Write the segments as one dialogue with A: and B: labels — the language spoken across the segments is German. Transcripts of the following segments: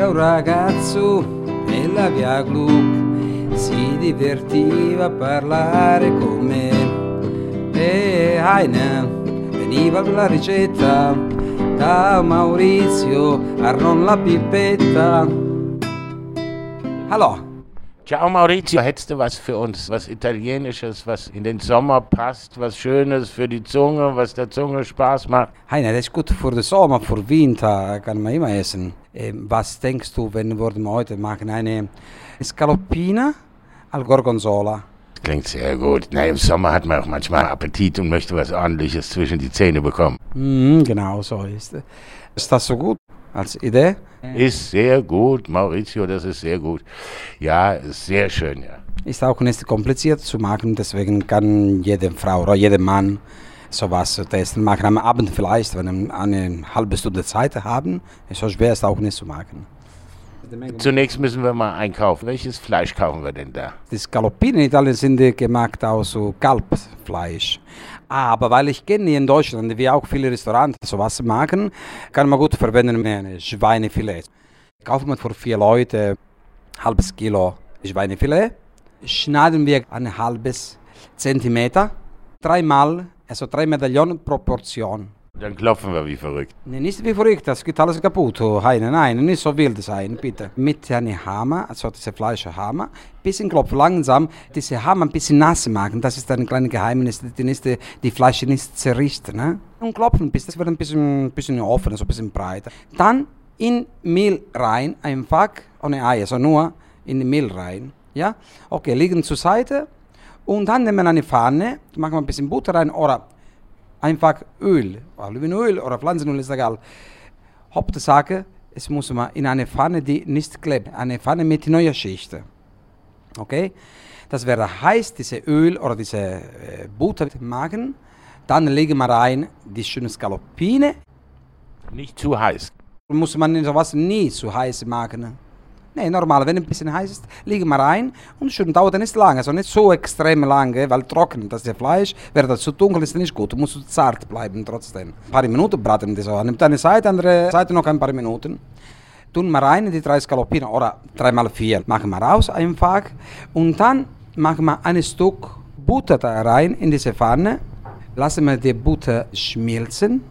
A: C'era un ragazzo nella via Gluck, si divertiva a parlare con me. E Heine veniva la ricetta da Maurizio Arnon la pipetta. Hallo.
B: Ciao Maurizio, hättest du was für uns? Was Italienisches, was in den Sommer passt, was Schönes für die Zunge, was der Zunge Spaß macht?
A: Heine, das ist gut für den Sommer, für Winter, kann man immer essen. Was denkst du, wenn wir heute machen? Eine Scaloppina al Gorgonzola.
B: Klingt sehr gut. Na, im Sommer hat man auch manchmal Appetit und möchte was Ordentliches zwischen die Zähne bekommen.
A: Genau so ist es. Ist das so gut als Idee?
B: Ist sehr gut, Maurizio, das ist sehr gut. Ja, ist sehr schön, ja.
A: Ist auch nicht kompliziert zu machen, deswegen kann jede Frau oder jeder Mann sowas testen. Machen am Abend vielleicht, wenn wir eine halbe Stunde Zeit haben. So schwer ist es auch nicht zu machen.
B: Zunächst müssen wir mal einkaufen. Welches Fleisch kaufen wir denn da?
A: Die Scaloppine in Italien sind gemacht aus Kalbfleisch. Aber weil ich kenne in Deutschland, wie auch viele Restaurants sowas machen, kann man gut verwenden ein Schweinefilet. Kaufen wir für 4 Leute halbes Kilo Schweinefilet. Schneiden wir ein halbes Zentimeter, 3 Medaillon pro Portion.
B: Dann klopfen wir wie verrückt.
A: Nicht wie verrückt, das geht alles kaputt. Nein, nicht so wild sein, bitte. Mit einem Hammer, also diese Fleischhammer, ein bisschen klopfen, langsam, diese Hammer ein bisschen nass machen. Das ist ein kleines Geheimnis, die Fleisch nicht zerricht. Ne? Und klopfen, bis das wird ein bisschen offen, also ein bisschen breiter. Dann in Mehl rein, einfach, ohne Ei, also nur in die Mehl rein. Ja? Okay, liegen zur Seite. Und dann nehmen wir eine Pfanne, machen wir ein bisschen Butter rein oder einfach Öl, Olivenöl oder Pflanzenöl ist egal. Hauptsache, es muss man in eine Pfanne, die nicht klebt, eine Pfanne mit neuer Schicht. Okay? Das wäre heiß, diese Öl oder diese Butter machen. Dann legen wir rein die schöne Scaloppine.
B: Nicht zu heiß.
A: Muss man sowas nie zu heiß machen. Nein, normal, wenn ein bisschen heiß ist, legen wir rein und schon dauert nicht lange, also nicht so extrem lange, weil trocken, das Fleisch, wäre das zu dunkel, ist nicht gut, du musst zart bleiben trotzdem. Ein paar Minuten braten wir so, nimmt eine Seite, andere Seite noch ein paar Minuten. Tun wir rein in die 3 Scaloppine oder 3x4, machen wir raus einfach und dann machen wir ein Stück Butter da rein in diese Pfanne, lassen wir die Butter schmilzen.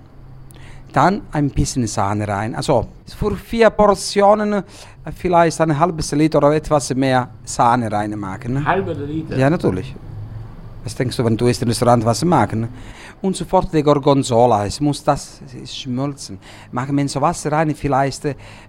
A: Dann ein bisschen Sahne rein. Also für 4 Portionen vielleicht ein halbes Liter oder etwas mehr Sahne reinmachen.
B: Ein halber Liter?
A: Ja, natürlich. Was denkst du, wenn du im Restaurant was machen? Und sofort die Gorgonzola, es muss das schmolzen. Machen wir in so Wasser rein, vielleicht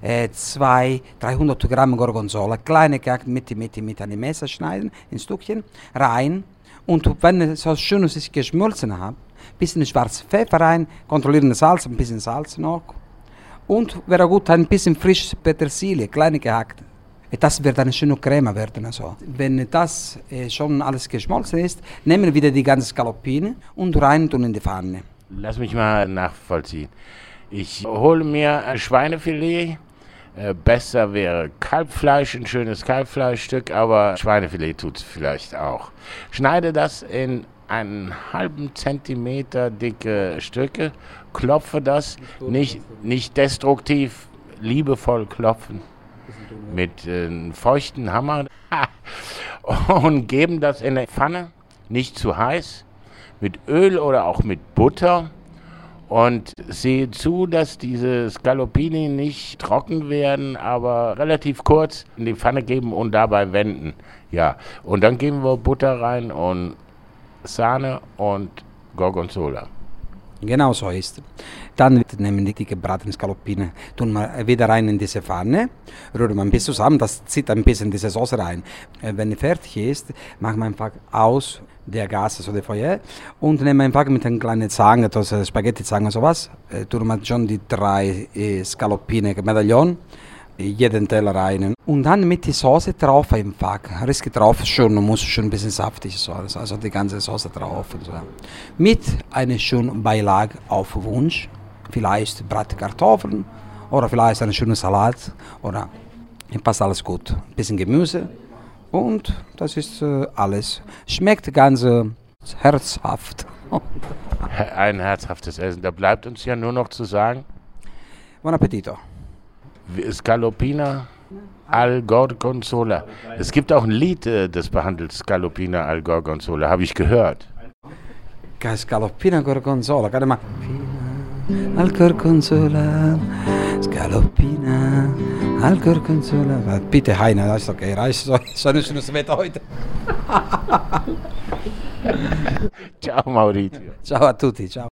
A: 200-300 Gramm Gorgonzola. Kleine Kacke mit einem Messer schneiden, in Stückchen, rein. Und wenn es so schön sich geschmolzen hat, bisschen schwarzen Pfeffer rein, kontrollieren Salz, ein bisschen Salz noch. Und wäre gut, ein bisschen frisches Petersilie, kleine gehackt. Das wird eine schöne Creme werden. Also. Wenn das schon alles geschmolzen ist, nehmen wir wieder die ganze Scaloppine und rein tun in die Pfanne.
B: Lass mich mal nachvollziehen. Ich hole mir ein Schweinefilet. Besser wäre Kalbfleisch, ein schönes Kalbfleischstück, aber Schweinefilet tut es vielleicht auch. Schneide das in einen halben Zentimeter dicke Stücke, klopfe das, nicht destruktiv, liebevoll klopfen, mit einem feuchten Hammer und geben das in eine Pfanne, nicht zu heiß, mit Öl oder auch mit Butter und sehe zu, dass diese Scaloppini nicht trocken werden, aber relativ kurz in die Pfanne geben und dabei wenden. Ja, und dann geben wir Butter rein und Sahne und Gorgonzola.
A: Genau so ist es. Dann nehmen wir die gebratene Scaloppine, tun wir wieder rein in diese Pfanne, rühren wir ein bisschen zusammen, das zieht ein bisschen diese Sauce rein. Wenn die fertig ist, machen wir einfach aus der Gas, also der Feuer, und nehmen wir einfach mit einer kleinen Zange, also Spaghetti-Zange oder sowas, tun wir schon die 3 Scaloppine Medaillon, jeden Teller rein. Und dann mit der Soße drauf einfach. Riske drauf schon, muss schon ein bisschen saftig sein. Also die ganze Soße drauf. Und so. Mit einer schönen Beilage auf Wunsch. Vielleicht Bratkartoffeln oder vielleicht einen schönen Salat. Oder passt alles gut. Ein bisschen Gemüse. Und das ist alles. Schmeckt ganz herzhaft.
B: Ein herzhaftes Essen. Da bleibt uns ja nur noch zu sagen:
A: Buon appetito.
B: Scallopina al Gorgonzola. Es gibt auch ein Lied, das behandelt Scallopina al Gorgonzola, habe ich gehört.
A: Scallopina gorgonzola, guarda ma al gorgonzola, Scallopina al gorgonzola. Bitte Heine, das ist okay, reicht so nicht das Wetter heute.
B: Ciao Maurizio.
A: Ciao a tutti, ciao.